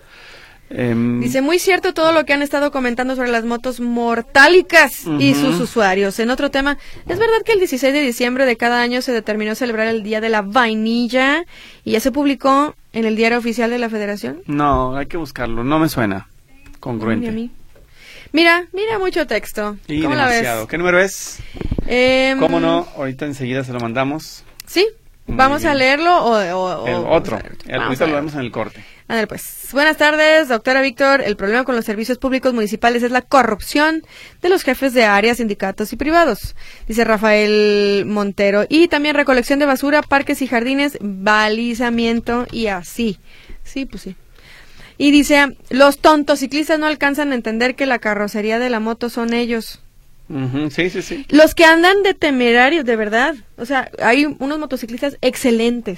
Dice, muy cierto todo lo que han estado comentando sobre las motos mortálicas y sus usuarios. En otro tema, ¿es verdad que el 16 de diciembre de cada año se determinó celebrar el Día de la Vainilla y ya se publicó en el Diario Oficial de la Federación? No, hay que buscarlo, no me suena congruente. A mí. Mira, mucho texto. Y ¿Cómo demasiado. la ves? ¿Qué número es? ¿Cómo no? Ahorita enseguida se lo mandamos. Sí, vamos a leerlo o el otro. Ahorita lo vemos en el corte. A ver, pues. Buenas tardes, doctora Víctor. El problema con los servicios públicos municipales es la corrupción de los jefes de área, sindicatos y privados, dice Rafael Montero. Y también recolección de basura, parques y jardines, balizamiento y así. Sí, pues sí. Y dice, los tontos ciclistas no alcanzan a entender que la carrocería de la moto son ellos. Sí. Los que andan de temerarios, de verdad. O sea, hay unos motociclistas excelentes,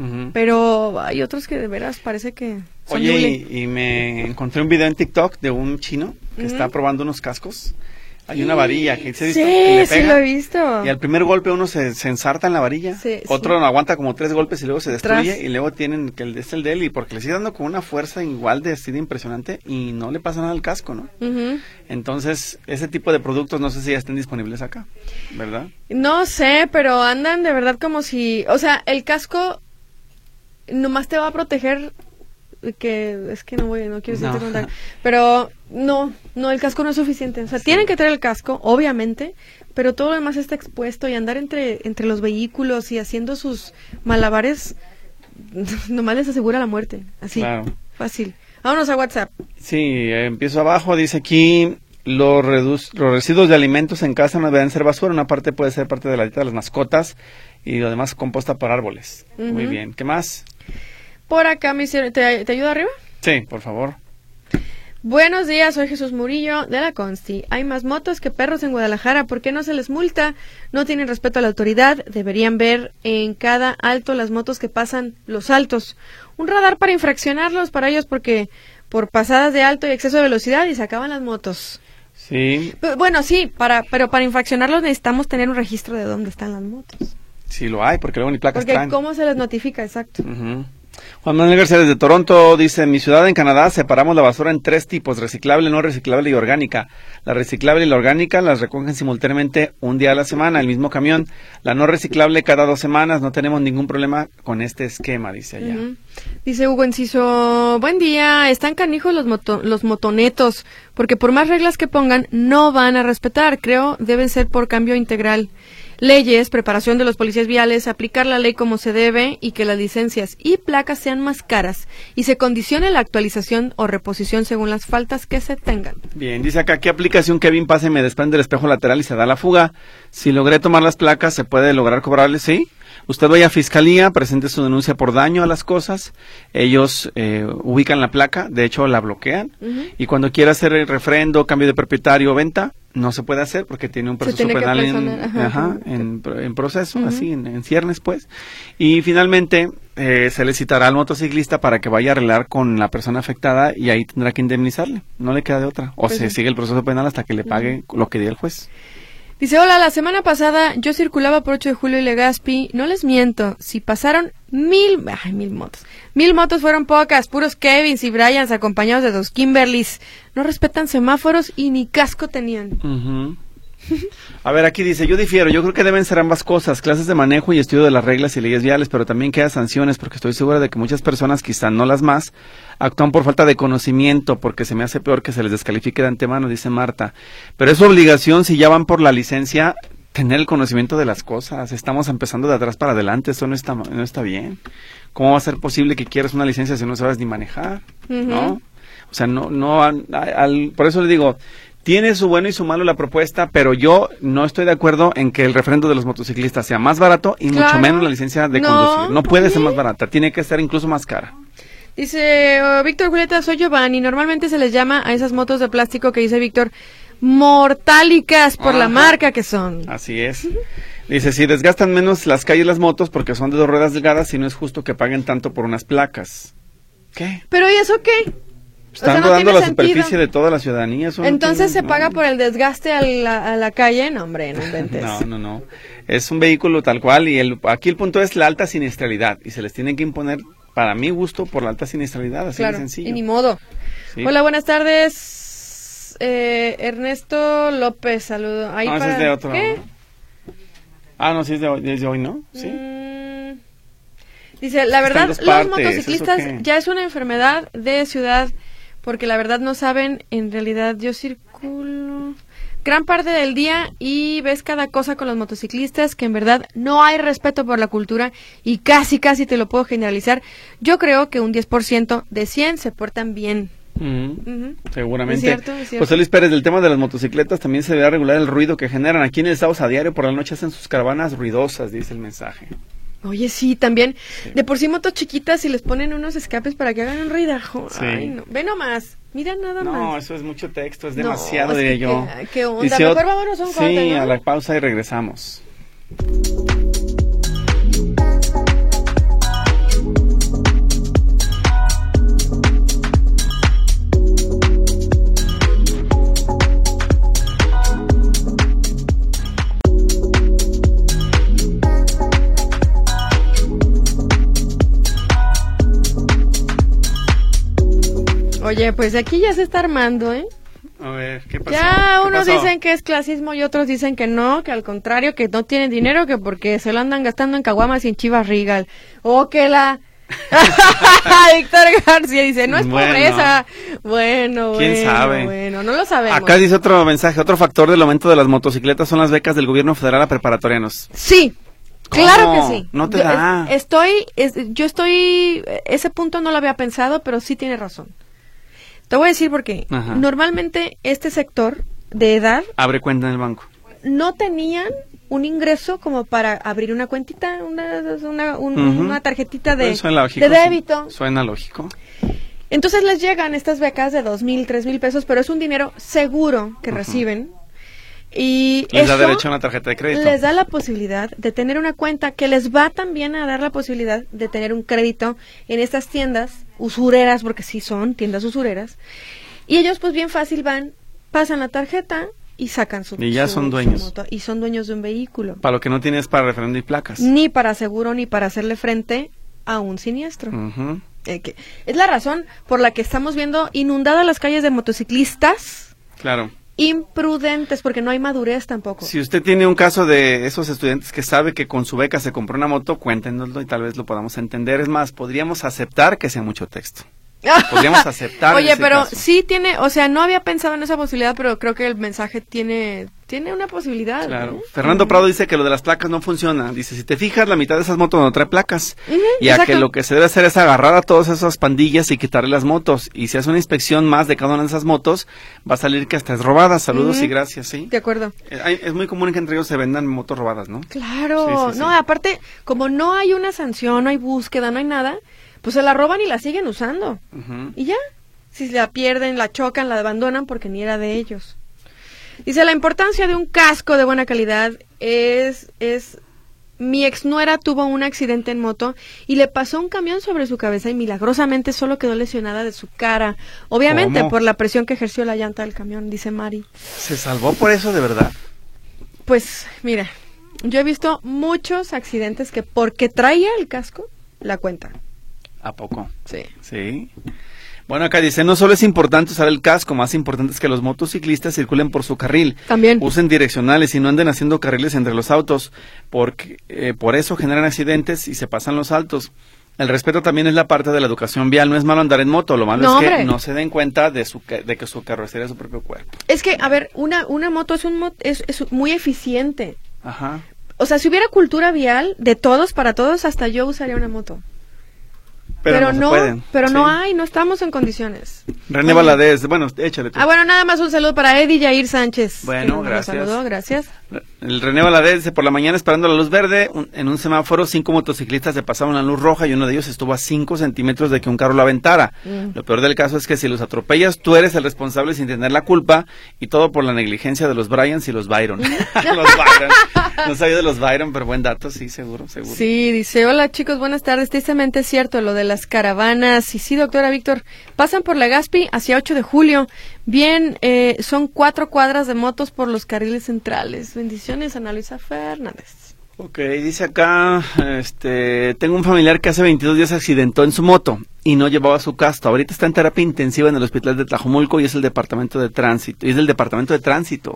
pero hay otros que de veras parece que son Oye, y me encontré un video en TikTok de un chino que está probando unos cascos. Hay una varilla que se sí, le pega, sí lo he visto. Y al primer golpe uno se ensarta en la varilla, otro no aguanta como 3 golpes y luego se destruye, y luego tienen que es el de él, y porque le sigue dando con una fuerza igual de así de impresionante y no le pasa nada al casco, ¿no? Entonces, ese tipo de productos no sé si ya estén disponibles acá, ¿verdad? No sé, pero andan de verdad como si, o sea, el casco nomás te va a proteger, que es que no quiero decirte contar, pero no, el casco no es suficiente, o sea, tienen que traer el casco, obviamente, pero todo lo demás está expuesto y andar entre los vehículos y haciendo sus malabares, nomás les asegura la muerte, así, claro. Fácil. Vámonos a WhatsApp. Sí, empiezo abajo, dice aquí, los residuos de alimentos en casa no deben ser basura, una parte puede ser parte de la dieta de las mascotas y lo demás composta por árboles. Muy bien, ¿qué más? Por acá me hicieron, ¿te ayudo arriba? Sí, por favor. Buenos días, soy Jesús Murillo de la Consti. Hay más motos que perros en Guadalajara, ¿por qué no se les multa? No tienen respeto a la autoridad, deberían ver en cada alto las motos que pasan los altos. Un radar para infraccionarlos para ellos porque por pasadas de alto y exceso de velocidad y se acaban las motos. Sí. Bueno, sí, pero para infraccionarlos necesitamos tener un registro de dónde están las motos. Sí lo hay, porque luego ni placas traen. Porque ¿cómo se les notifica? Exacto. Juan Manuel García desde Toronto dice, en mi ciudad en Canadá separamos la basura en 3 tipos, reciclable, no reciclable y orgánica. La reciclable y la orgánica las recogen simultáneamente un día a la semana, el mismo camión. La no reciclable cada 2 semanas, no tenemos ningún problema con este esquema, dice allá. Dice Hugo Enciso, buen día, están canijos los motonetos, porque por más reglas que pongan, no van a respetar, creo, deben ser por cambio integral. leyes, preparación de los policías viales, aplicar la ley como se debe y que las licencias y placas sean más caras y se condicione la actualización o reposición según las faltas que se tengan. Bien, dice acá, ¿qué aplicación Kevin pasa y me desprende el espejo lateral y se da la fuga? Si logré tomar las placas, ¿se puede lograr cobrarle? Sí. Usted vaya a Fiscalía, presente su denuncia por daño a las cosas, ellos ubican la placa, de hecho la bloquean, y cuando quiera hacer el refrendo, cambio de propietario o venta, no se puede hacer porque tiene un proceso penal en proceso, así, en ciernes, pues. Y finalmente se le citará al motociclista para que vaya a arreglar con la persona afectada y ahí tendrá que indemnizarle, no le queda de otra. O se sigue el proceso penal hasta que le pague lo que diga el juez. Dice, hola, la semana pasada yo circulaba por 8 de julio y Legazpi, no les miento, si pasaron 1000 motos. 1000 motos fueron pocas, puros Kevins y Bryans acompañados de 2 Kimberlys. No respetan semáforos y ni casco tenían. A ver, aquí dice, yo difiero, yo creo que deben ser ambas cosas, clases de manejo y estudio de las reglas y leyes viales, pero también que haya sanciones, porque estoy segura de que muchas personas, quizá no las más, actúan por falta de conocimiento, porque se me hace peor que se les descalifique de antemano, dice Marta. Pero es su obligación, si ya van por la licencia, tener el conocimiento de las cosas. Estamos empezando de atrás para adelante, eso no está bien. ¿Cómo va a ser posible que quieras una licencia si no sabes ni manejar? ¿No? O sea, por eso le digo, tiene su bueno y su malo la propuesta, pero yo no estoy de acuerdo en que el refrendo de los motociclistas sea más barato y mucho menos la licencia de conducir. No puede ser más barata, tiene que ser incluso más cara. Dice Víctor Julieta, soy Giovanni, normalmente se les llama a esas motos de plástico que dice Víctor, mortálicas por la marca que son. Así es. Dice, si desgastan menos las calles las motos porque son de 2 ruedas delgadas y no es justo que paguen tanto por unas placas. ¿Qué? ¿Pero y eso qué? Están rodando la superficie de toda la ciudadanía. Entonces se paga por el desgaste a la calle. No, hombre, no inventes. No. Es un vehículo tal cual y aquí el punto es la alta siniestralidad y se les tiene que imponer, para mi gusto, por la alta siniestralidad, así de sencillo. Y ni modo. Sí. Hola, buenas tardes. Ernesto López, saludo. Ahí ese es de otro. ¿Qué? No, sí es de hoy, ¿no? Sí. Dice, la verdad, los motociclistas ya es una enfermedad de ciudad, porque la verdad no saben, en realidad yo circulo gran parte del día y ves cada cosa con los motociclistas que en verdad no hay respeto por la cultura y casi te lo puedo generalizar. Yo creo que un 10% de 100 se portan bien. Seguramente. Es cierto. José Luis Pérez, del tema de las motocicletas también se debe regular el ruido que generan. Aquí en el Estado a diario por la noche hacen sus caravanas ruidosas, dice el mensaje. Oye, sí, también. Sí. De por sí motos chiquitas y les ponen unos escapes para que hagan un ruidajo. Sí. Ay, no. Ve nomás. Mira nada más. No, eso es mucho texto, es demasiado, diría yo. ¿Qué onda? Dice, mejor vámonos a un corte, sí, ¿no? A la pausa y regresamos. Oye, pues aquí ya se está armando, ¿eh? A ver, ¿qué pasó? Ya unos dicen que es clasismo y otros dicen que no, que al contrario, que no tienen dinero, que porque se lo andan gastando en caguamas y en Chivas Regal. ¡Oh, que la! Víctor García dice, no es pobreza. Bueno, ¿quién sabe? Bueno, no lo sabemos. Acá dice otro mensaje, otro factor del aumento de las motocicletas son las becas del gobierno federal a preparatorianos. Sí. Claro que sí. No te da. Yo estoy, ese punto no lo había pensado, pero sí tiene razón. Te voy a decir por qué. Ajá. Normalmente este sector de edad abre cuenta en el banco. No tenían un ingreso como para abrir una cuentita, una tarjetita de débito. Sí. Suena lógico. Entonces les llegan estas becas de 2,000, 3,000 pesos, pero es un dinero seguro que reciben. Y les da derecho a una tarjeta de crédito. Les da la posibilidad de tener una cuenta que les va también a dar la posibilidad de tener un crédito en estas tiendas usureras, porque sí son tiendas usureras. Y ellos pues bien fácil van, pasan la tarjeta y sacan su y ya son dueños. Moto, y son dueños de un vehículo. Para lo que no tienes para refrendo y placas. Ni para seguro ni para hacerle frente a un siniestro. Es la razón por la que estamos viendo inundadas las calles de motociclistas. Claro. Imprudentes, porque no hay madurez tampoco. Si usted tiene un caso de esos estudiantes que sabe que con su beca se compró una moto, cuéntenoslo y tal vez lo podamos entender. Es más, podríamos aceptar que sea mucho texto. Podríamos aceptar. Oye, pero caso. Sí tiene, o sea, no había pensado en esa posibilidad, pero creo que el mensaje tiene tiene una posibilidad. Claro. ¿eh? Fernando Prado dice que lo de las placas no funciona. Dice, si te fijas, la mitad de esas motos no trae placas. Y a que lo que se debe hacer es agarrar a todas esas pandillas y quitarle las motos. Y si hace una inspección más de cada una de esas motos, va a salir que hasta es robada. Saludos y gracias, ¿sí? De acuerdo. Es muy común que entre ellos se vendan motos robadas, ¿no? Claro. Sí. No, aparte, como no hay una sanción, no hay búsqueda, no hay nada, pues se la roban y la siguen usando. Y ya. Si la pierden, la chocan, la abandonan porque ni era de ellos. Dice, la importancia de un casco de buena calidad es mi exnuera tuvo un accidente en moto y le pasó un camión sobre su cabeza y milagrosamente solo quedó lesionada de su cara. Obviamente ¿Cómo? por la presión que ejerció la llanta del camión, dice Mari. ¿Se salvó por eso de verdad? Pues, mira, yo he visto muchos accidentes que porque traía el casco, la cuentan. ¿A poco? Sí. Sí. Bueno, acá dice, no solo es importante usar el casco, más importante es que los motociclistas circulen por su carril. También. Usen direccionales y no anden haciendo carriles entre los autos, porque por eso generan accidentes y se pasan los altos. El respeto también es la parte de la educación vial, no es malo andar en moto, lo malo es que no se den cuenta de que su carrocería es su propio cuerpo. Es que, a ver, una moto es muy eficiente. Ajá. O sea, si hubiera cultura vial de todos para todos, hasta yo usaría una moto. Pero no hay, no estamos en condiciones. René Valadez, bueno, échale tú. Bueno, nada más un saludo para Eddie Yair Sánchez. Bueno, gracias. Saludó, gracias. El René Valadez dice, por la mañana esperando la luz verde, en un semáforo, 5 motociclistas se pasaban la luz roja y uno de ellos estuvo a 5 centímetros de que un carro lo aventara. Lo peor del caso es que si los atropellas, tú eres el responsable sin tener la culpa y todo por la negligencia de los Bryans y los Byron. Los Byron. No sabía de los Byron, pero buen dato, sí, seguro. Sí, dice, hola chicos, buenas tardes, tristemente es cierto lo de las caravanas. Y sí, doctora Víctor, pasan por Legazpi hacia 8 de julio. Bien, son 4 cuadras de motos por los carriles centrales. Bendiciones, Ana Luisa Fernández. Ok, dice acá, tengo un familiar que hace 22 días se accidentó en su moto y no llevaba su casco. Ahorita está en terapia intensiva en el hospital de Tlajomulco y es del departamento de tránsito.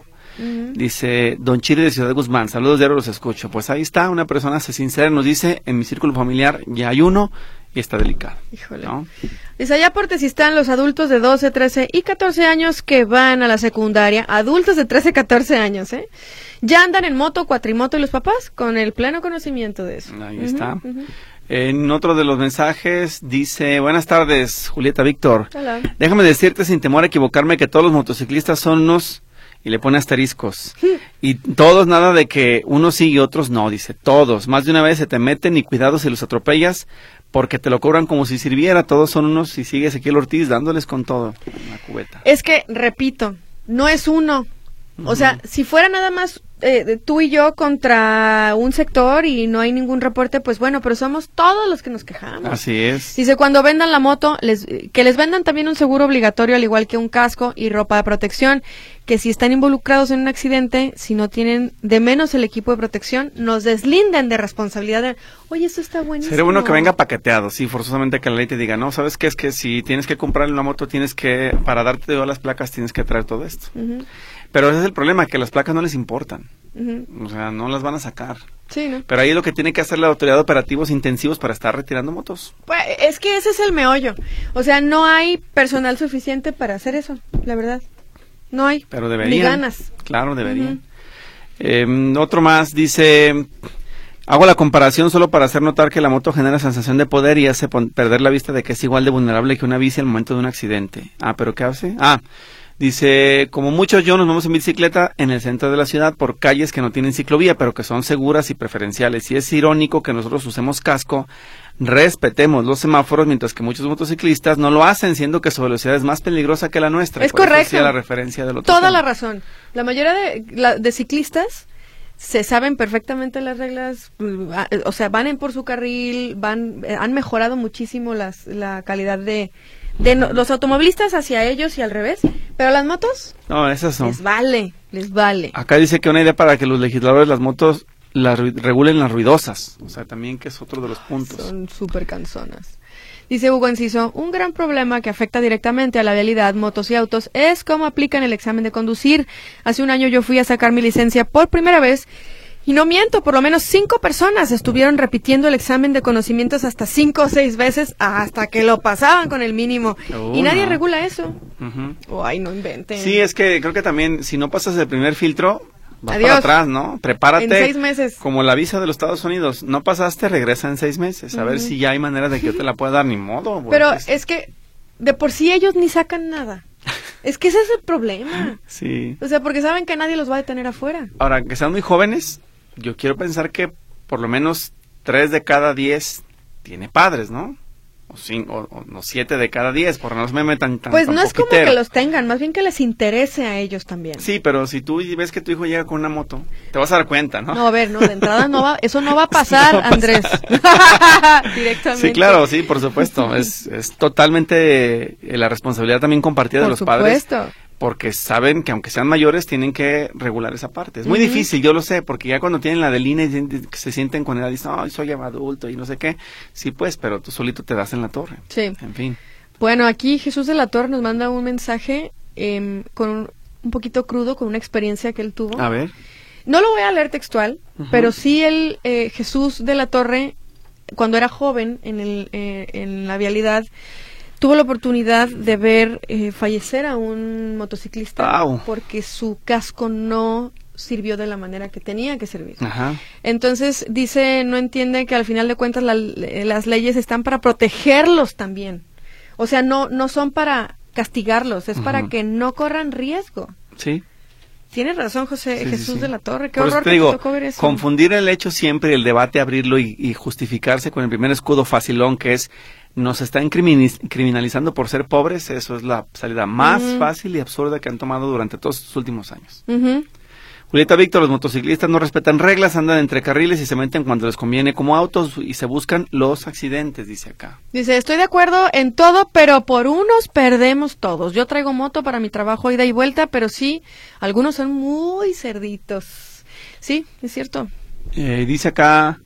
Dice Don Chile de Ciudad Guzmán, saludos, diario los escucho. Pues ahí está, una persona se sincera, nos dice, en mi círculo familiar ya hay uno y está delicado. Híjole. ¿No? Dice, allá por Tezistán, los adultos de 12, 13 y 14 años que van a la secundaria, adultos de 13, 14 años, ya andan en moto, cuatrimoto y los papás con el pleno conocimiento de eso. Ahí está. En otro de los mensajes dice, buenas tardes, Julieta Víctor. Hola. Déjame decirte sin temor a equivocarme que todos los motociclistas son unos, y le pone asteriscos. Y todos, nada de que unos sí y otros no, dice, todos. Más de una vez se te meten y cuidado si los atropellas, porque te lo cobran como si sirviera. Todos son unos y sigue Ezequiel Ortiz dándoles con todo en la cubeta. Es que, repito, no es uno. O sea, si fuera nada más tú y yo contra un sector y no hay ningún reporte, pues bueno, pero somos todos los que nos quejamos. Así es. Dice, cuando vendan la moto, que les vendan también un seguro obligatorio, al igual que un casco y ropa de protección, que si están involucrados en un accidente, si no tienen de menos el equipo de protección, nos deslinden de responsabilidad de, oye, esto está buenísimo. Sería bueno que venga paqueteado, sí, forzosamente que la ley te diga, no, ¿sabes qué? Es que si tienes que comprar una moto, para darte todas las placas, tienes que traer todo esto. Pero ese es el problema, que las placas no les importan. O sea, no las van a sacar. Sí, ¿no? Pero ahí es lo que tiene que hacer la autoridad de operativos intensivos para estar retirando motos. Pues es que ese es el meollo. O sea, no hay personal suficiente para hacer eso, la verdad. No hay. Pero deberían. Ni ganas. Claro, deberían. Otro más dice, hago la comparación solo para hacer notar que la moto genera sensación de poder y hace perder la vista de que es igual de vulnerable que una bici al momento de un accidente. ¿Pero qué hace? Dice, como muchos yo nos vamos en bicicleta en el centro de la ciudad por calles que no tienen ciclovía, pero que son seguras y preferenciales. Y es irónico que nosotros usemos casco, respetemos los semáforos, mientras que muchos motociclistas no lo hacen, siendo que su velocidad es más peligrosa que la nuestra. Es correcto. La referencia del otro Toda tema. la razón. La mayoría de ciclistas se saben perfectamente las reglas, o sea, van por su carril, han mejorado muchísimo la calidad de los automovilistas hacia ellos y al revés, pero las motos, no, esas son. Les vale. Acá dice que una idea para que los legisladores las motos regulen las ruidosas, o sea, también que es otro de los puntos. Son súper canzonas. Dice Hugo Enciso, un gran problema que afecta directamente a la vialidad, motos y autos, es cómo aplican el examen de conducir. Hace un año yo fui a sacar mi licencia por primera vez. Y no miento, por lo menos 5 personas estuvieron repitiendo el examen de conocimientos hasta 5 o 6 veces hasta que lo pasaban con el mínimo. Y nadie regula eso. Ay, no inventen. Sí, es que creo que también, si no pasas el primer filtro, vas Adiós. para atrás, ¿no? Prepárate. En 6 meses. Como la visa de los Estados Unidos. No pasaste, regresa en 6 meses. A ver si ya hay manera de que yo te la pueda dar, ni modo. Pero pues. es que de por sí ellos ni sacan nada. Es que ese es el problema. Sí. O sea, porque saben que nadie los va a detener afuera. Ahora, que sean muy jóvenes, yo quiero pensar que por lo menos 3 de cada 10 tiene padres, ¿no? O 7 de cada 10, por no se me metan tan Pues tan no es como poquitero. que los tengan, más bien que les interese a ellos también. Sí, pero si tú ves que tu hijo llega con una moto, te vas a dar cuenta, ¿no? No, a ver, no, de entrada no va, eso no va a pasar, No va a pasar. Andrés. Directamente. Sí, claro, sí, por supuesto. Es totalmente la responsabilidad también compartida de Por los padres. supuesto. Porque saben que aunque sean mayores, tienen que regular esa parte. Es muy Ujú. difícil, yo lo sé, porque ya cuando tienen la de línea y se sienten con edad y dicen, ay, soy adulto y no sé qué. Sí, pues, pero tú solito te das en la torre. Sí. En fin. Bueno, aquí Jesús de la Torre nos manda un mensaje con un poquito crudo, con una experiencia que él tuvo. A ver. No lo voy a leer textual, Ujú. pero sí él, Jesús de la Torre, cuando era joven en la vialidad, tuvo la oportunidad de ver fallecer a un motociclista Au. porque su casco no sirvió de la manera que tenía que servir. Ajá. Entonces dice, no entiende que al final de cuentas las leyes están para protegerlos también. O sea, no son para castigarlos, es para Ujú. que no corran riesgo. Sí. Tienes razón, José, Sí, sí, Jesús sí. de la Torre, qué Por eso horror te que digo, te tocó ver eso. confundir el hecho siempre, el debate, abrirlo y justificarse con el primer escudo facilón que es nos están criminalizando por ser pobres, eso es la salida más Ujú. fácil y absurda que han tomado durante todos estos últimos años. Ujú. Julieta Víctor, los motociclistas no respetan reglas, andan entre carriles y se meten cuando les conviene como autos y se buscan los accidentes, dice acá. Dice, estoy de acuerdo en todo, pero por unos perdemos todos. Yo traigo moto para mi trabajo ida y vuelta, pero sí, algunos son muy cerditos. Sí, es cierto. Dice acá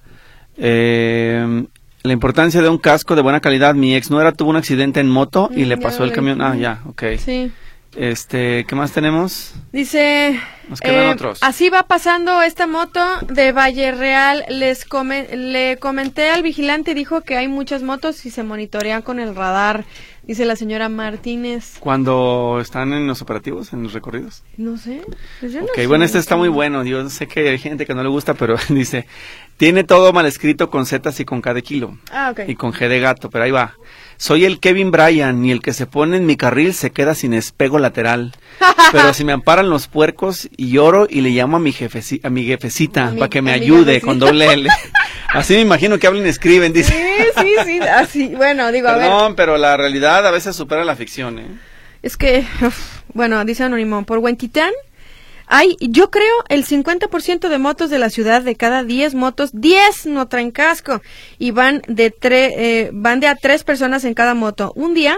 la importancia de un casco de buena calidad. Mi ex nuera tuvo un accidente en moto y le Ya pasó el lo camión. leí. Ah, ya, ok. Sí. ¿Qué más tenemos? Dice, Nos quedan otros. así va pasando esta moto de Valle Real. Le comenté al vigilante, dijo que hay muchas motos y se monitorean con el radar, dice la señora Martínez. Cuando están en los operativos, en los recorridos. No sé. Pues yo no Ok, sé. bueno, este está muy bueno. Yo sé que hay gente que no le gusta, pero dice, tiene todo mal escrito con Zetas y con K de kilo. Ah, ok. Y con G de gato, pero ahí va. Soy el Kevin Bryan y el que se pone en mi carril se queda sin espejo lateral. Pero si me amparan los puercos y lloro y le llamo a mi jefecita para que me ayude jefecita. con doble L. Así me imagino que hablan y escriben, dice. Sí, así. Bueno, digo, a ver. Perdón, pero la realidad a veces supera la ficción, ¿eh? Es que, bueno, dice Anónimo, por Huentitán yo creo, el 50% de motos de la ciudad, de cada 10 motos, 10 no traen casco y van de a 3 personas en cada moto. Un día,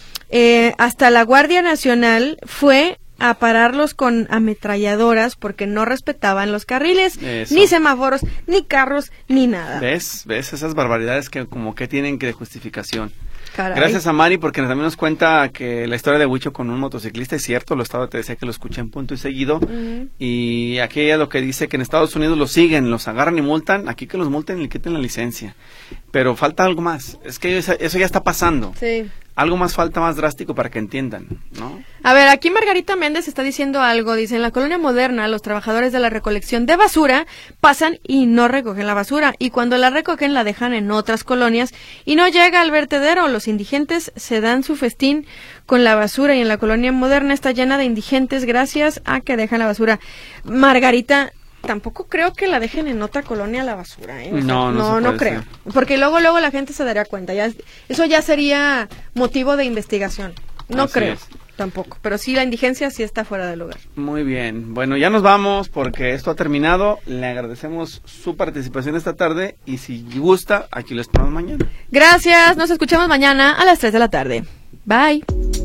hasta la Guardia Nacional fue a pararlos con ametralladoras porque no respetaban los carriles, Eso. ni semáforos, ni carros, ni nada. ¿Ves esas barbaridades que como que tienen que de justificación? Caray. Gracias a Mari porque también nos cuenta que la historia de Huicho con un motociclista es cierto, te decía que lo escuché en punto y seguido, Ujú. y aquí ella lo que dice que en Estados Unidos los siguen, los agarran y multan, aquí que los multen y le quiten la licencia, pero falta algo más, es que eso ya está pasando, Sí. algo más falta más drástico para que entiendan, ¿no? A ver, aquí Margarita Méndez está diciendo algo. Dice, en la colonia moderna, los trabajadores de la recolección de basura pasan y no recogen la basura. Y cuando la recogen, la dejan en otras colonias y no llega al vertedero. Los indigentes se dan su festín con la basura y en la colonia moderna está llena de indigentes gracias a que dejan la basura. Margarita, tampoco creo que la dejen en otra colonia la basura, ¿eh? O sea, No se no puede creo. ser. Porque luego la gente se daría cuenta. Eso ya sería motivo de investigación. No Así creo. es. Tampoco, pero sí la indigencia sí está fuera de lugar. Muy bien, bueno, ya nos vamos porque esto ha terminado, le agradecemos su participación esta tarde y si gusta, aquí lo esperamos mañana. Gracias, nos escuchamos mañana a las 3 de la tarde. Bye.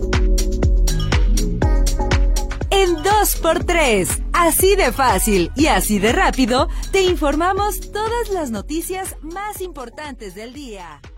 En 2x3, así de fácil y así de rápido, te informamos todas las noticias más importantes del día.